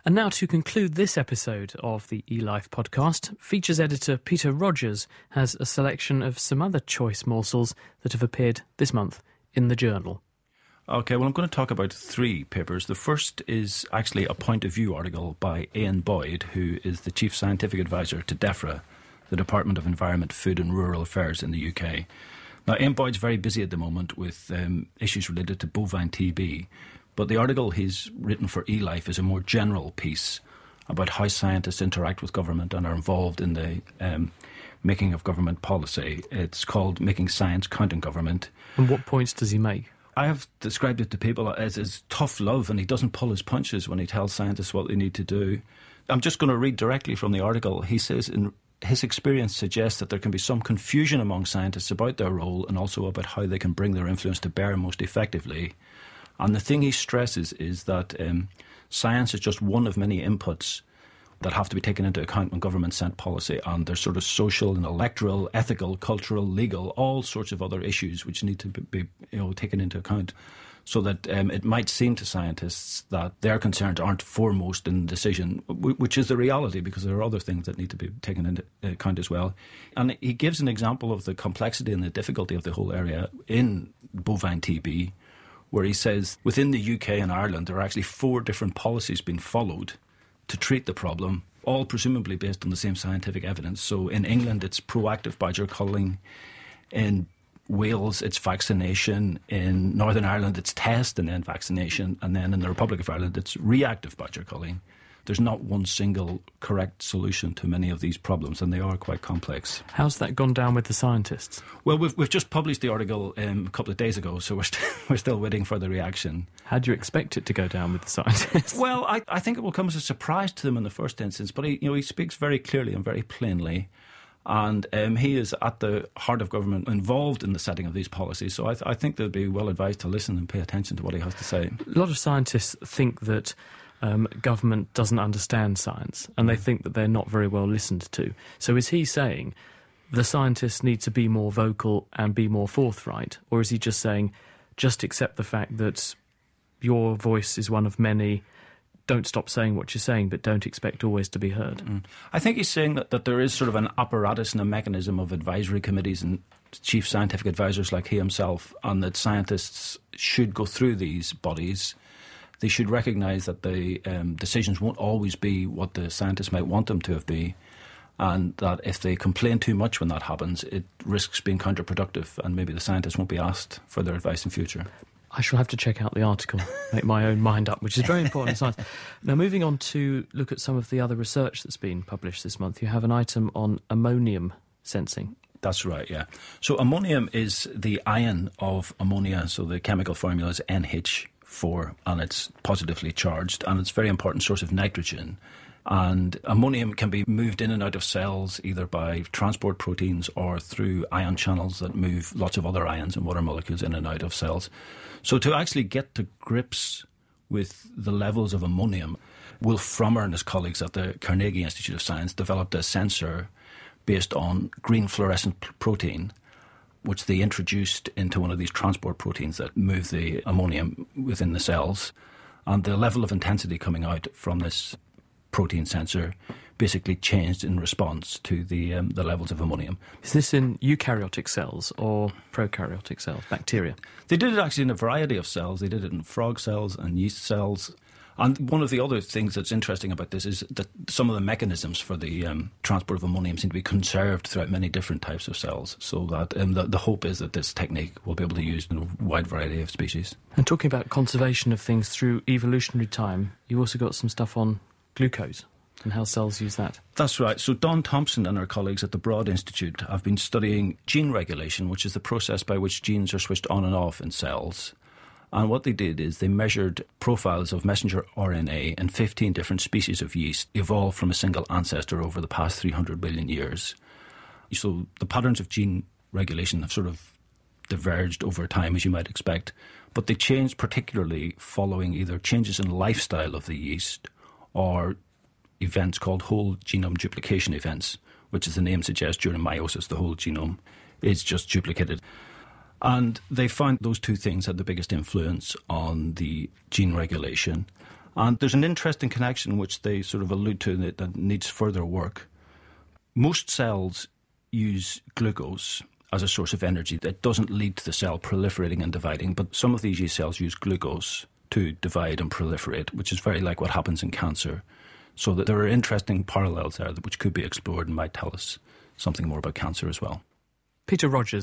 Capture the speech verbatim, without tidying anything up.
And now to conclude this episode of the eLife podcast, features editor Peter Rogers has a selection of some other choice morsels that have appeared this month in the Journal. OK, well, I'm going to talk about three papers. The first is actually a point of view article by Ian Boyd, who is the Chief Scientific Advisor to DEFRA, the Department of Environment, Food and Rural Affairs in the U K. Now, Ian Boyd's very busy at the moment with um, issues related to bovine T B, but the article he's written for eLife is a more general piece about how scientists interact with government and are involved in the um, making of government policy. It's called Making Science Count in Government. And what points does he make? I have described it to people as, as tough love, and he doesn't pull his punches when he tells scientists what they need to do. I'm just going to read directly from the article. He says, in his experience suggests that there can be some confusion among scientists about their role and also about how they can bring their influence to bear most effectively. And the thing he stresses is that um, science is just one of many inputs that have to be taken into account when government set policy, and there's sort of social and electoral, ethical, cultural, legal, all sorts of other issues which need to be, you know, taken into account, so that um, it might seem to scientists that their concerns aren't foremost in the decision, which is the reality, because there are other things that need to be taken into account as well. And he gives an example of the complexity and the difficulty of the whole area in bovine T B, where he says within the U K and Ireland there are actually four different policies being followed to treat the problem, all presumably based on the same scientific evidence. So in England it's proactive badger culling, in Wales it's vaccination, in Northern Ireland it's test and then vaccination, and then in the Republic of Ireland it's reactive badger culling. There's not one single correct solution to many of these problems, and they are quite complex. How's that gone down with the scientists? Well, we've, we've just published the article um, a couple of days ago, so we're, st- we're still waiting for the reaction. How do you expect it to go down with the scientists? Well, I, I think it will come as a surprise to them in the first instance, but he, you know, he speaks very clearly and very plainly, and um, he is at the heart of government, involved in the setting of these policies, so I, th- I think they'll be well advised to listen and pay attention to what he has to say. A lot of scientists think that Um, government doesn't understand science, and they think that they're not very well listened to. So is he saying the scientists need to be more vocal and be more forthright, or is he just saying just accept the fact that your voice is one of many, don't stop saying what you're saying, but don't expect always to be heard? Mm. I think he's saying that, that there is sort of an apparatus and a mechanism of advisory committees and chief scientific advisors like he himself, and that scientists should go through these bodies. They should recognise that the um, decisions won't always be what the scientists might want them to have been, and that if they complain too much when that happens, it risks being counterproductive, and maybe the scientists won't be asked for their advice in future. I shall have to check out the article, make my own mind up, which is very important in science. Now, moving on to look at some of the other research that's been published this month, you have an item on ammonium sensing. That's right, yeah. So ammonium is the ion of ammonia, so the chemical formula is N H four, and it's positively charged, and it's a very important source of nitrogen. And ammonium can be moved in and out of cells either by transport proteins or through ion channels that move lots of other ions and water molecules in and out of cells. So to actually get to grips with the levels of ammonium, Wolf Frommer and his colleagues at the Carnegie Institute of Science developed a sensor based on green fluorescent protein, which they introduced into one of these transport proteins that move the ammonium within the cells. And the level of intensity coming out from this protein sensor basically changed in response to the um, the levels of ammonium. Is this in eukaryotic cells or prokaryotic cells, bacteria? They did it actually in a variety of cells. They did it in frog cells and yeast cells. And one of the other things that's interesting about this is that some of the mechanisms for the um, transport of ammonium seem to be conserved throughout many different types of cells, so that um, the, the hope is that this technique will be able to be used in a wide variety of species. And talking about conservation of things through evolutionary time, you also got some stuff on glucose and how cells use that. That's right. So Don Thompson and her colleagues at the Broad Institute have been studying gene regulation, which is the process by which genes are switched on and off in cells. And what they did is they measured profiles of messenger R N A in fifteen different species of yeast evolved from a single ancestor over the past three hundred billion years. So the patterns of gene regulation have sort of diverged over time, as you might expect, but they changed particularly following either changes in lifestyle of the yeast or events called whole genome duplication events, which, as the name suggests, during meiosis, the whole genome is just duplicated. And they found those two things had the biggest influence on the gene regulation. And there's an interesting connection which they sort of allude to that, that needs further work. Most cells use glucose as a source of energy that doesn't lead to the cell proliferating and dividing, but some of these yeast cells use glucose to divide and proliferate, which is very like what happens in cancer. So that there are interesting parallels there which could be explored and might tell us something more about cancer as well. Peter Rogers